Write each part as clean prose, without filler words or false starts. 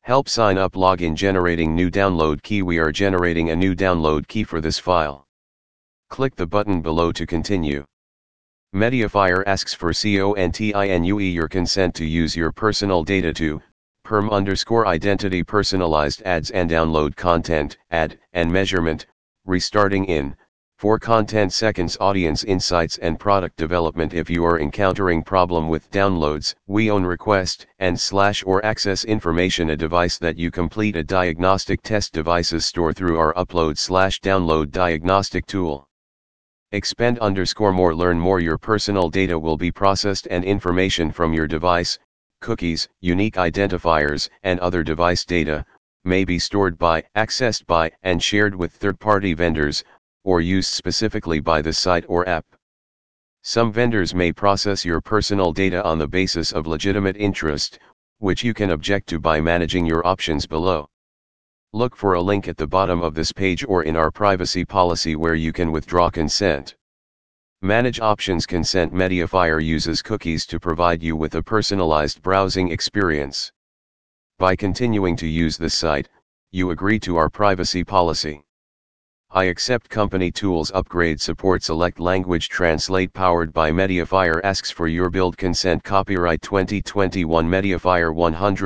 Help sign up login generating new download key. We are generating a new download key for this file. Click the button below to continue. Mediafire asks for CONTINUE your consent to use your personal data to perm_identity personalized ads and download content, ad, and measurement, restarting in 4 content seconds audience insights and product development. If you are encountering problem with downloads, we own request and / or access information a device that you complete a diagnostic test devices store through our upload / download diagnostic tool. Expend_more learn more your personal data will be processed and information from your device, cookies, unique identifiers and other device data, may be stored by, accessed by and shared with third-party vendors, or used specifically by the site or app. Some vendors may process your personal data on the basis of legitimate interest, which you can object to by managing your options below. Look for a link at the bottom of this page or in our privacy policy where you can withdraw consent. Manage options consent. Mediafire uses cookies to provide you with a personalized browsing experience. By continuing to use this site, you agree to our privacy policy. I accept company tools upgrade support select language translate powered by Mediafire asks for your build consent copyright 2021 Mediafire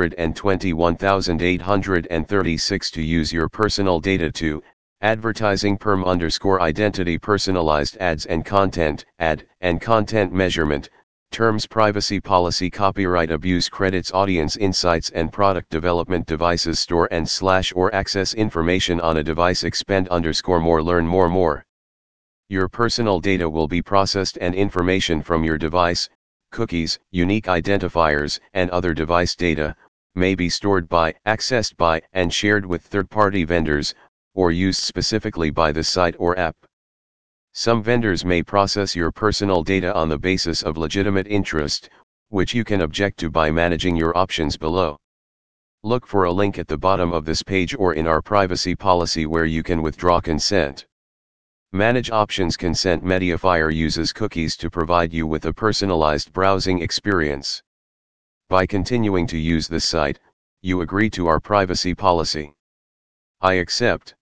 121836 to use your personal data to advertising perm_identity personalized ads and content ad and content measurement terms privacy policy copyright abuse credits audience insights and product development devices store and / or access information on a device expend_more learn more. Your personal data will be processed and information from your device, cookies, unique identifiers and other device data, may be stored by, accessed by and shared with third-party vendors, or used specifically by the site or app. Some vendors may process your personal data on the basis of legitimate interest, which you can object to by managing your options below. Look for a link at the bottom of this page or in our privacy policy where you can withdraw consent. Manage options consent. Mediafire uses cookies to provide you with a personalized browsing experience. By continuing to use this site, you agree to our privacy policy. I accept.